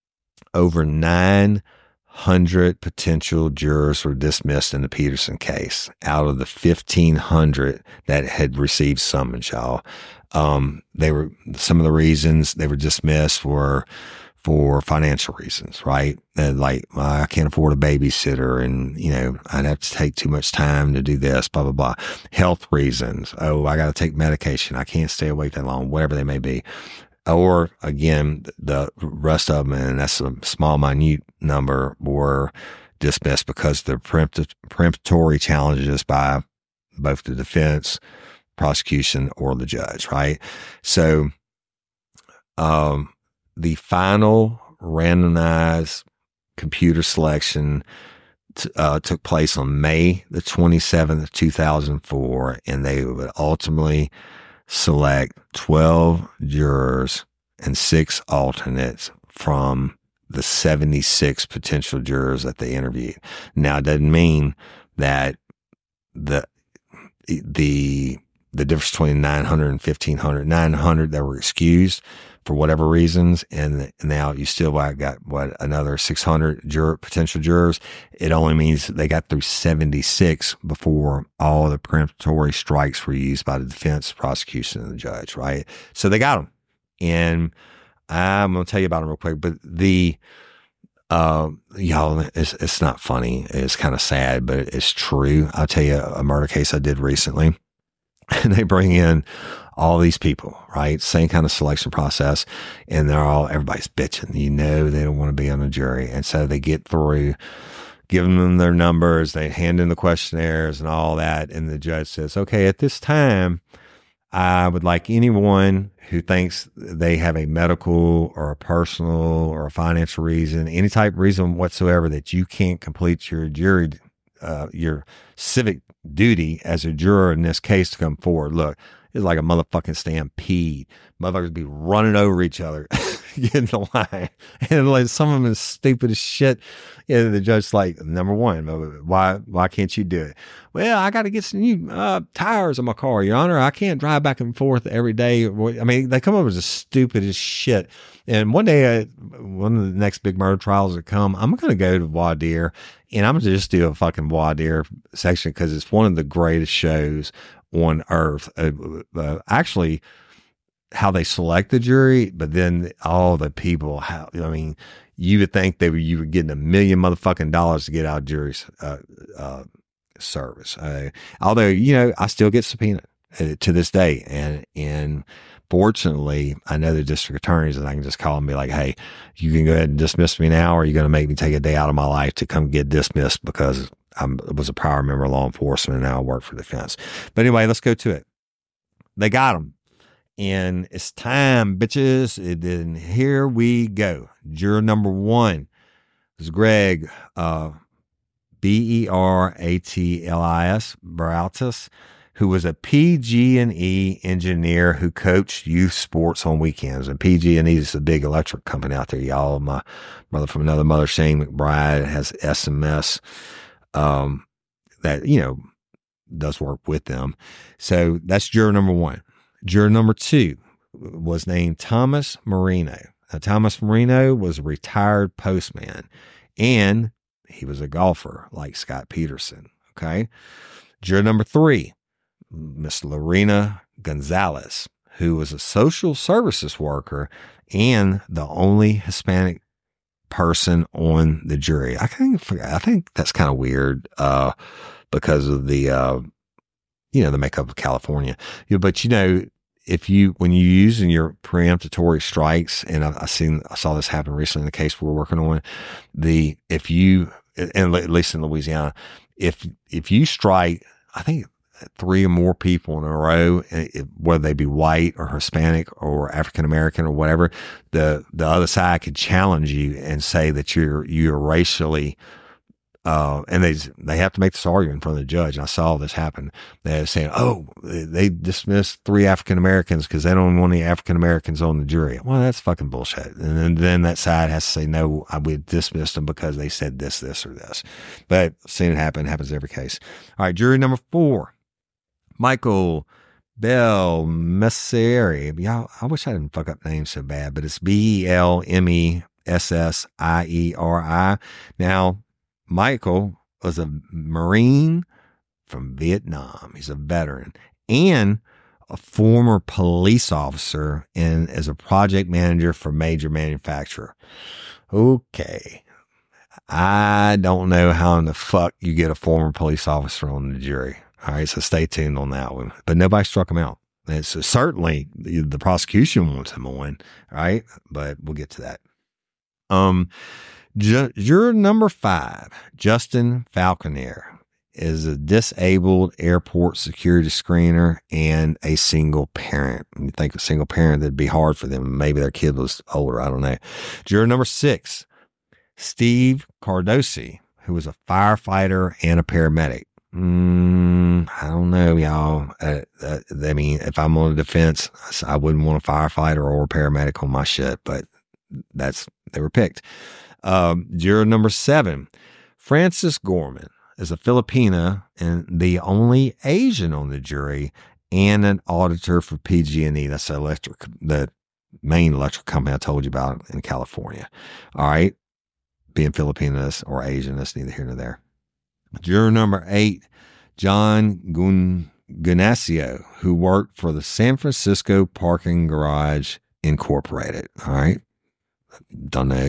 Over nine hundred potential jurors were dismissed in the Peterson case out of the fifteen hundred that had received summons, y'all. Um, they were, some of the reasons they were dismissed were for financial reasons, right? And like, uh, I can't afford a babysitter and, you know, I'd have to take too much time to do this, blah, blah, blah. Health reasons. Oh, I got to take medication. I can't stay awake that long, whatever they may be. Or again, the rest of them, and that's a small, minute number, were dismissed because the peremptory challenges by both the defense, prosecution, or the judge, right? So, um, the final randomized computer selection t- uh, took place on May the twenty-seventh, two thousand four, and they would ultimately select twelve jurors and six alternates from the seventy-six potential jurors that they interviewed. Now, it doesn't mean that the, the, the difference between nine hundred and fifteen hundred, nine hundred that were excused for whatever reasons, and now you still got, what, another six hundred juror, potential jurors. It only means they got through seventy-six before all the peremptory strikes were used by the defense, prosecution, and the judge, right? So they got them. And I'm going to tell you about them real quick, but the, Uh, y'all, it's, it's not funny. It's kind of sad, but it's true. I'll tell you a murder case I did recently, and they bring in all these people, right? Same kind of selection process. And they're all, everybody's bitching. You know, they don't want to be on the jury. And so they get through, giving them their numbers, they hand in the questionnaires and all that. And the judge says, okay, at this time, I would like anyone who thinks they have a medical or a personal or a financial reason, any type of reason whatsoever that you can't complete your jury, uh, your civic duty as a juror in this case to come forward. Look, it's like a motherfucking stampede. Motherfuckers be running over each other, getting the line. And like some of them is stupid as shit. Yeah, the judge's like, number one, why why can't you do it? Well, I got to get some new uh, tires on my car, Your Honor. I can't drive back and forth every day. I mean, they come up with the stupidest shit. And one day, I, one of the next big murder trials that come, I'm going to go to voir dire, and I'm going to just do a fucking voir dire section because it's one of the greatest shows on earth. Uh, uh, actually, how they select the jury, but then all the people, how, I mean, you would think they were, you were getting a million motherfucking dollars to get out of jury's uh, uh, service. Uh, although, you know, I still get subpoenaed uh, to this day. And, and fortunately, I know the district attorneys, and I can just call and be like, hey, you can go ahead and dismiss me now, or you're going to make me take a day out of my life to come get dismissed because I was a prior member of law enforcement and now I work for defense. But anyway, let's go to it. They got them. And it's time, bitches. And then here we go. Juror number one is Greg, uh, B E R A T L I S, Brautis, who was a P G and E engineer who coached youth sports on weekends. And P G and E is a big electric company out there, y'all. My brother from another mother, Shane McBride, has S M S, um, that, you know, does work with them. So that's juror number one. Juror number two was named Thomas Marino. Now, Thomas Marino was a retired postman, and he was a golfer like Scott Peterson. Okay. Juror number three, Miss Lorena Gonzalez, who was a social services worker and the only Hispanic person on the jury. I think, I think that's kind of weird, uh, because of the, uh, you know, the makeup of California. But, you know, if you, when you using your preemptory strikes, and I, I seen, I saw this happen recently in the case we're working on, the, if you, and at least in Louisiana, if, if you strike, I think three or more people in a row, whether they be white or Hispanic or African-American or whatever, the, the other side could challenge you and say that you're, you're racially, Uh, and they, they have to make this argument in front of the judge. And I saw this happen. They're saying, oh, they dismissed three African Americans because they don't want any African Americans on the jury. Well, that's fucking bullshit. And then, then that side has to say, no, we dismissed them because they said this, this, or this. But I've seen it happen. It happens in every case. All right. Jury number four, Michael Bell Messieri. Y'all, I wish I didn't fuck up names so bad, but it's B E L M E S S I E R I. Now, Michael was a Marine from Vietnam. He's a veteran and a former police officer and as a project manager for a major manufacturer. Okay. I don't know how in the fuck you get a former police officer on the jury. All right. So stay tuned on that one, but nobody struck him out. And so certainly the, the prosecution wants him on. All right. But we'll get to that. Um, Juror number five, Justin Falconer, is a disabled airport security screener and a single parent. You think a single parent, that'd be hard for them. Maybe their kid was older. I don't know. Juror number six, Steve Cardosi, who was a firefighter and a paramedic. Mm, I don't know, y'all. Uh, uh, I mean, if I'm on the defense, I wouldn't want a firefighter or a paramedic on my shit, but that's, they were picked. Um, juror number seven, Frances Gorman, is a Filipina and the only Asian on the jury and an auditor for P G and E. That's the electric, the main electric company I told you about in California. All right. Being Filipinas or Asian, that's neither here nor there. Juror number eight, John Gun- Gunacio, who worked for the San Francisco Parking Garage Incorporated. All right. Don't know.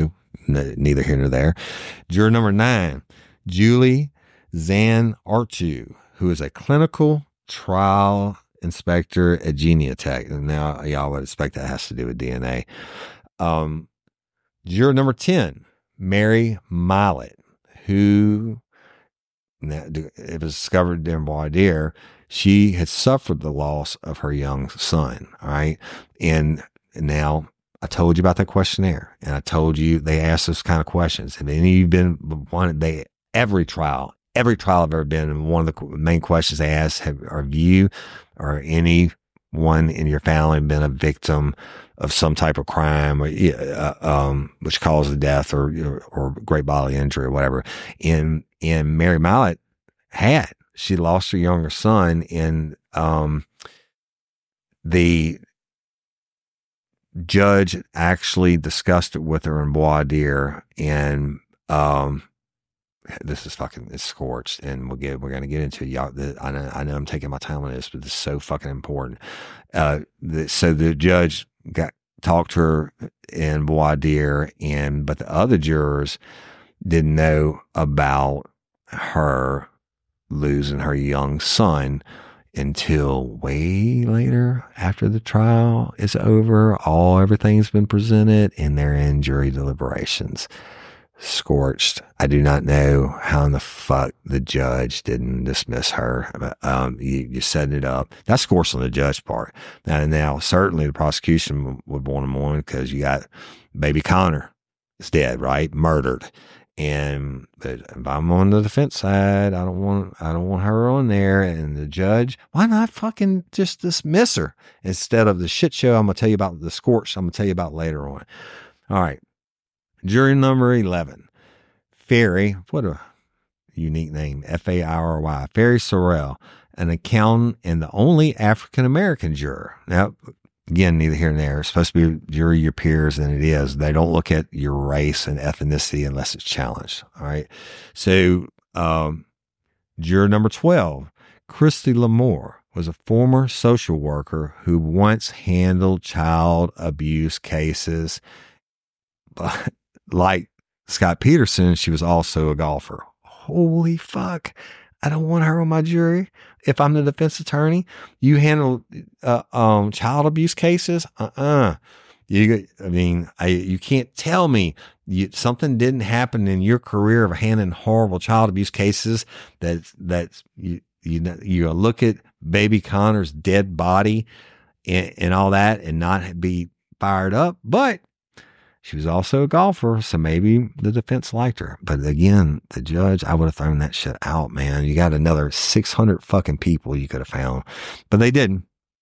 n- neither here nor there. Juror number nine, Julie Zan Archu, who is a clinical trial inspector at Geniatech. And now y'all would expect that has to do with D N A. Um, juror number ten, Mary Milett, who it was discovered in voir dire, she had suffered the loss of her young son. All right. And now I told you about that questionnaire, and I told you they asked those kind of questions. Have any of you been one, they, every trial, every trial I've ever been in, one of the main questions they ask, have, have you or anyone in your family been a victim of some type of crime, or, uh, um, which caused death or, or great bodily injury or whatever. And, and Mary Milett had, she lost her younger son, and, um, the judge actually discussed it with her in voir dire, and, um, this is fucking, it's scorched, and we'll get, we're going to get into it. Y'all, the, I know, I know I'm taking my time on this, but this is so fucking important. Uh, the, so the judge got, talked to her in voir dire, and, but the other jurors didn't know about her losing her young son until way later, after the trial is over, all, everything's been presented, and they're in jury deliberations. Scorched. I do not know how in the fuck the judge didn't dismiss her. But, um, you, you setting it up. That's scorched on the judge part. Now, now certainly the prosecution would want him on because you got baby Connor is dead, right? Murdered. And, but if I'm on the defense side, I don't want, I don't want her on there. And the judge, why not fucking just dismiss her instead of the shit show I'm going to tell you about, the scorch I'm going to tell you about later on. All right. Jury number eleven, Ferry, what a unique name, F A I R Y, Ferry Sorrell, an accountant and the only African-American juror. Now, again, neither here nor there. It's supposed to be jury your peers, and it is. They don't look at your race and ethnicity unless it's challenged. All right. So, um, juror number twelve, Christy Lamore, was a former social worker who once handled child abuse cases. But like Scott Peterson, she was also a golfer. Holy fuck. I don't want her on my jury. If I'm the defense attorney, you handle, uh, um, child abuse cases. Uh-uh. You, I mean, I, you can't tell me you, something didn't happen in your career of handling horrible child abuse cases that, that you, you, you look at baby Connor's dead body and, and all that and not be fired up. But she was also a golfer, so maybe the defense liked her. But again, the judge, I would have thrown that shit out, man. You got another six hundred fucking people you could have found, but they didn't.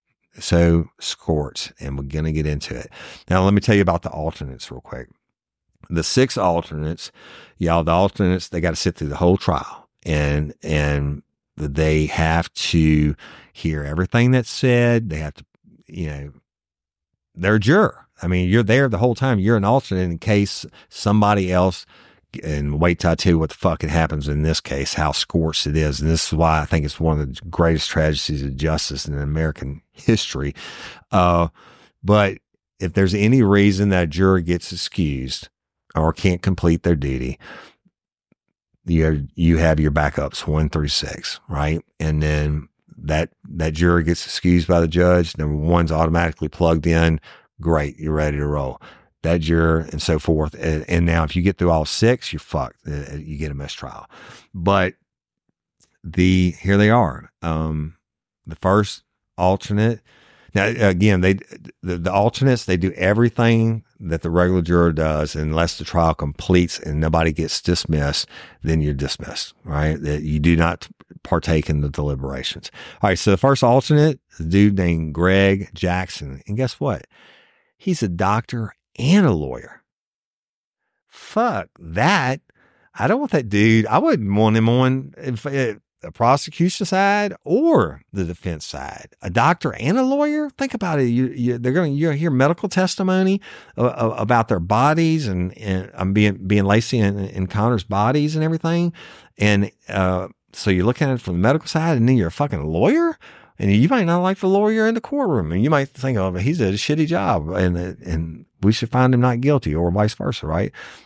So scorched, and we're going to get into it. Now, let me tell you about the alternates real quick. The six alternates, y'all, the alternates, they got to sit through the whole trial, and, and they have to hear everything that's said. They have to, you know, they're a juror. I mean, you're there the whole time. You're an alternate in case somebody else, and wait till I tell you what the fuck it happens in this case, how scorched it is. And this is why I think it's one of the greatest tragedies of justice in American history. Uh, but if there's any reason that a juror gets excused or can't complete their duty, you have, you have your backups one through six, right? And then that, that juror gets excused by the judge. Number one's automatically plugged in. Great. You're ready to roll. That juror and so forth. And, and now if you get through all six, you're fucked. You get a mistrial. But the, here they are. Um, the first alternate. Now, again, they, the, the alternates, they do everything that the regular juror does unless the trial completes and nobody gets dismissed, then you're dismissed, right? That you do not partake in the deliberations. All right. So the first alternate is a dude named Greg Jackson. And guess what? He's a doctor and a lawyer. Fuck that. I don't want that dude. I wouldn't want him on if, if, the prosecution side or the defense side. A doctor and a lawyer. Think about it. You, you they're going to you hear medical testimony uh, about their bodies and and I'm um, being being Lacey and, and Connor's bodies and everything. And uh, so you're looking at it from the medical side, and then you're a fucking lawyer. And you might not like the lawyer in the courtroom, and you might think, oh, he's a shitty job, and and we should find him not guilty, or vice versa, right?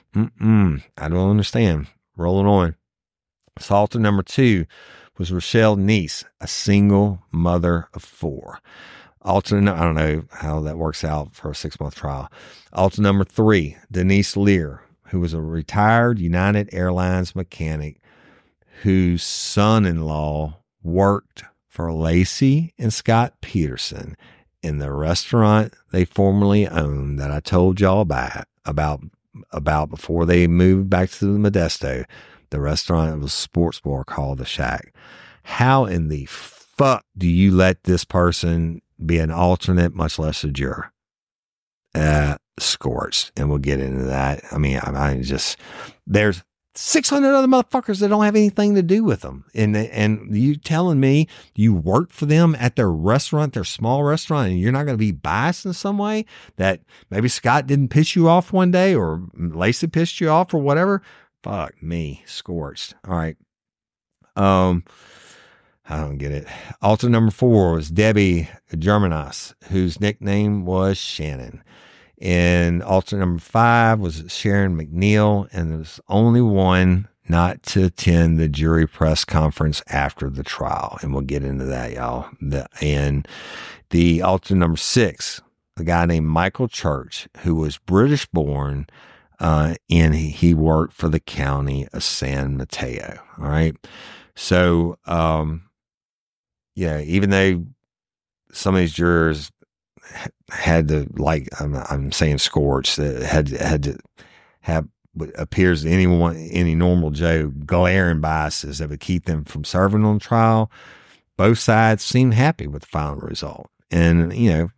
Mm-mm. I don't understand. Rolling on. Assaulter number two was Rochelle Neese, a single mother of four. Alternate, I don't know how that works out for a six-month trial. Alternate number three, Denise Lear, who was a retired United Airlines mechanic whose son-in-law worked for Lacey and Scott Peterson in the restaurant they formerly owned that I told y'all about, about, about before they moved back to the Modesto. The restaurant was a sports bar called The Shack. How in the fuck do you let this person be an alternate, much less a juror? Uh, scorched. And we'll get into that. I mean, I, I just, there's six hundred other motherfuckers that don't have anything to do with them. And, and you telling me you worked for them at their restaurant, their small restaurant, and you're not going to be biased in some way that maybe Scott didn't piss you off one day or Lacey pissed you off or whatever. Fuck me, scorched. All right. Um, I don't get it. Alternate number four was Debbie Germanos, whose nickname was Shannon. And alternate number five was Sharon McNeil, and there was only one not to attend the jury press conference after the trial. And we'll get into that, y'all. The, and the alternate number six, a guy named Michael Church, who was British born, uh, and he, he worked for the county of San Mateo. All right. So, um, yeah, even though some of these jurors had to, like, I'm, I'm saying scorched, had, had to have what appears to anyone, any normal Joe, glaring biases that would keep them from serving on trial. Both sides seemed happy with the final result. And, you know,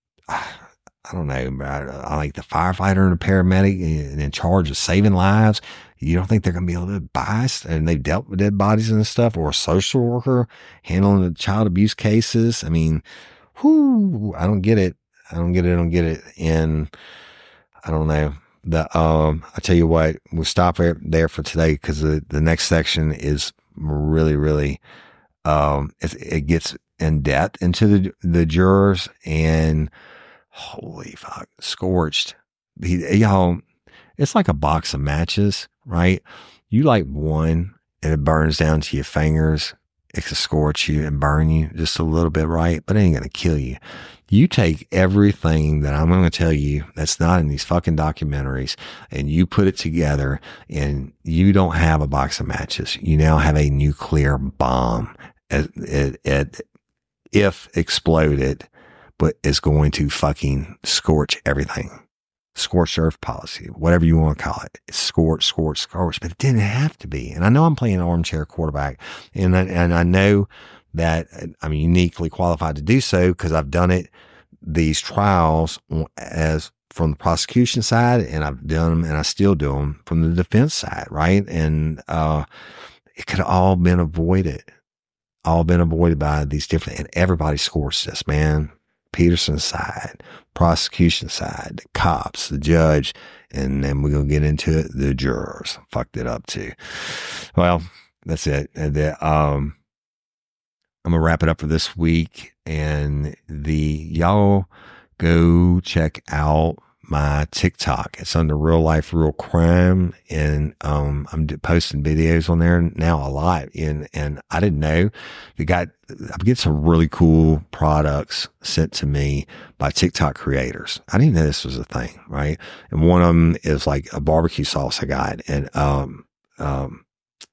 I don't know, but I, I like the firefighter and the paramedic in charge of saving lives. You don't think they're going to be a little bit biased, and they've dealt with dead bodies and stuff, or a social worker handling the child abuse cases? I mean, whoo, I don't get it. I don't get it. I don't get it. And I don't know. The, um, I tell you what, we'll stop there for today because the, the next section is really, really, um, it, it gets in depth into the, the jurors, and holy fuck, scorched. He, y'all, it's like a box of matches, right? You light one and it burns down to your fingers. It can scorch you and burn you just a little bit, right? But it ain't going to kill you. You take everything that I'm going to tell you that's not in these fucking documentaries and you put it together, and you don't have a box of matches. You now have a nuclear bomb. It, it, it, if exploded, but it's going to fucking scorch everything. Scorched earth policy, whatever you want to call it. It's scorched, scorched, scorched, but it didn't have to be. And I know I'm playing armchair quarterback, and I, and I know that I'm uniquely qualified to do so because I've done it, these trials as from the prosecution side, and I've done them and I still do them from the defense side. Right. And, uh, it could have all been avoided, all been avoided by these different, and everybody scores this, man. Peterson's side, prosecution side, the cops, the judge, and then we're going to get into it. The jurors fucked it up too. Well, that's it. And the, um, I'm going to wrap it up for this week, and the, y'all go check out my TikTok. It's under Real Life, Real Crime. And, um, I'm posting videos on there now a lot. And, and I didn't know the guy, I get some really cool products sent to me by TikTok creators. I didn't know this was a thing, right? And one of them is like a barbecue sauce I got, and, um, um,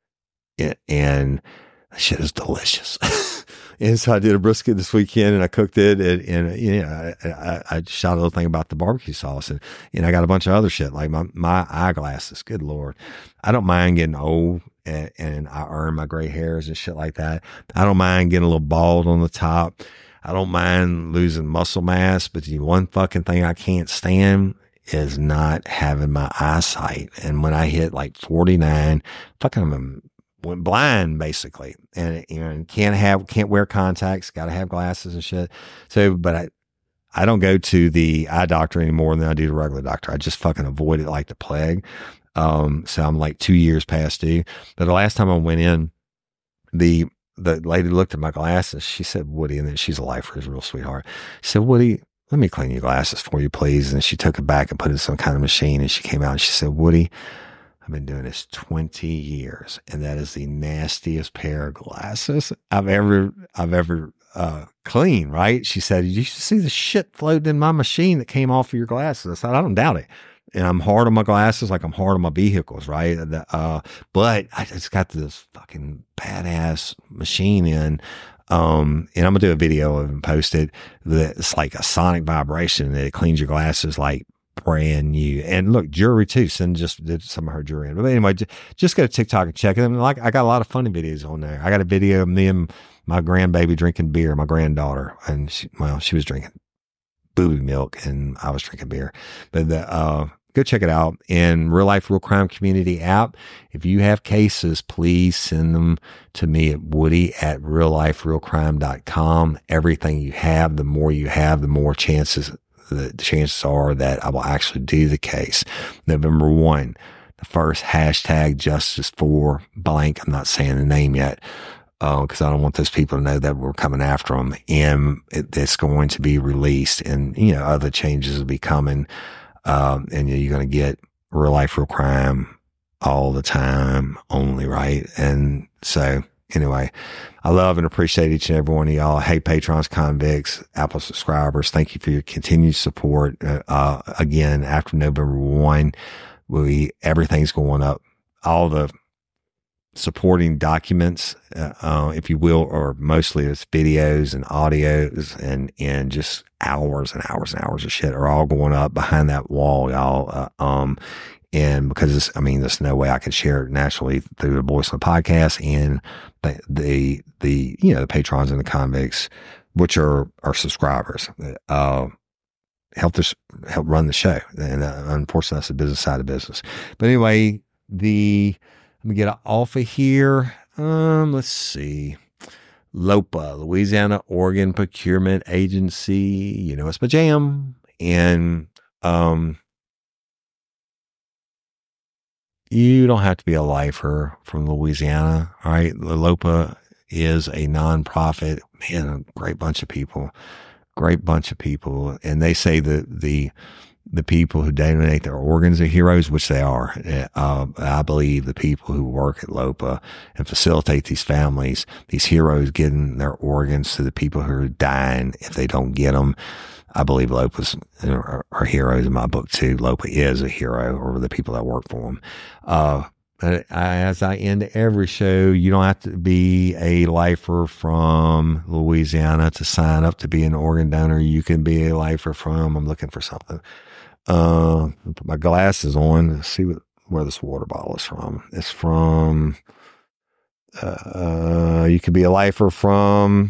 it, and that shit is delicious. And so I did a brisket this weekend, and I cooked it, and, and you know, I, I, I shot a little thing about the barbecue sauce, and, and I got a bunch of other shit, like my, my eyeglasses. Good Lord. I don't mind getting old, and, and I earn my gray hairs and shit like that. I don't mind getting a little bald on the top. I don't mind losing muscle mass, but the one fucking thing I can't stand is not having my eyesight. And when I hit like forty-nine, fucking I'm went blind basically, and you know, can't have, can't wear contacts, got to have glasses and shit. So, but I, I don't go to the eye doctor anymore than I do the regular doctor. I just fucking avoid it like the plague. Um, so I'm like two years past due. But the last time I went in, the, the lady looked at my glasses. She said, Woody, and then she's a lifer, she's a real sweetheart. She said, Woody, let me clean your glasses for you, please. And she took it back and put it in some kind of machine. And she came out and she said, Woody, I've been doing this twenty years, and that is the nastiest pair of glasses I've ever, I've ever, uh, cleaned, right? She said, you should see the shit floating in my machine that came off of your glasses. I said, I don't doubt it. And I'm hard on my glasses like I'm hard on my vehicles, right? Uh, but I just got this fucking badass machine in. Um, and I'm gonna do a video of it and post it. It's like a sonic vibration that it cleans your glasses like brand new. And look, jewelry too. Cindy just did some of her jewelry. But anyway, just go to TikTok and check it. I mean, like, I got a lot of funny videos on there. I got a video of me and my grandbaby drinking beer, my granddaughter, and she, well, she was drinking booby milk and I was drinking beer. But the, uh, go check it out. In Real Life Real Crime Community app, if you have cases, please send them to me at Woody at real life real crime dot com. Everything you have, the more you have, the more chances, the chances are that I will actually do the case. November first, the first hashtag justice for blank. I'm not saying the name yet. Uh, cause I don't want those people to know that we're coming after them, and it, it's going to be released, and, you know, other changes will be coming. Um, and you're going to get Real Life Real Crime all the time only, right? And so anyway, I love and appreciate each and every one of y'all. Hey, patrons, convicts, Apple subscribers, thank you for your continued support. Uh, uh again, after November first, we, everything's going up. All the supporting documents, uh, uh, if you will, or mostly it's videos and audios and, and just hours and hours and hours of shit are all going up behind that wall, y'all. Uh, um, and because it's, I mean, there's no way I can share it nationally through the Voice of the Podcast and the, the, the, you know, the patrons and the convicts, which are our subscribers, uh, help this, help run the show. And uh, unfortunately, that's the business side of business. But anyway, the, let me get off of here. Um, let's see. LOPA, Louisiana Organ Procurement Agency. You know, it's my jam. And, um, you don't have to be a lifer from Louisiana. All right. LOPA is a nonprofit. Man, a great bunch of people, great bunch of people. And they say that the, the people who donate their organs are heroes, which they are. Uh, I believe the people who work at LOPA and facilitate these families, these heroes getting their organs to the people who are dying if they don't get them. I believe LOPA's are, are heroes in my book too. LOPA is a hero, or the people that work for them. Uh, I, as I end every show, you don't have to be a lifer from Louisiana to sign up to be an organ donor. You can be a lifer from, I'm looking for something. Uh, put my glasses on to see what, where this water bottle is from. It's from, uh, you could be a lifer from,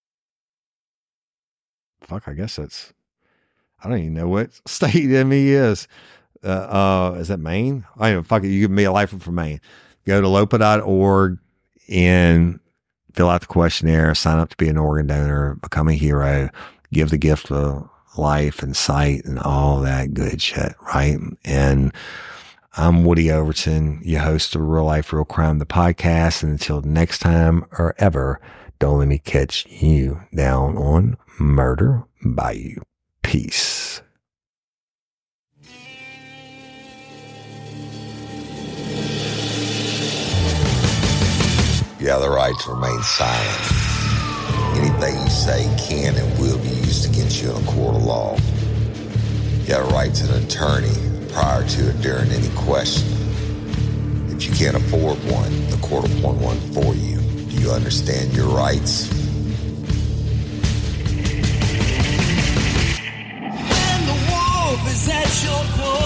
fuck, I guess it's, I don't even know what state M E is. Uh, uh, is that Maine? I don't know, fuck it. You can be a lifer from Maine. Go to lopa dot org and fill out the questionnaire, sign up to be an organ donor, become a hero, give the gift of life and sight and all that good shit, right? And I'm Woody Overton, your host of Real Life Real Crime, the podcast. And until next time or ever, don't let me catch you down on Murder Bayou. Peace. You have the right to remain silent. Anything you say can and will be used against you in a court of law. You have a right to an attorney prior to or during any question. If you can't afford one, the court will appoint one for you. Do you understand your rights? And the wolf is at your door.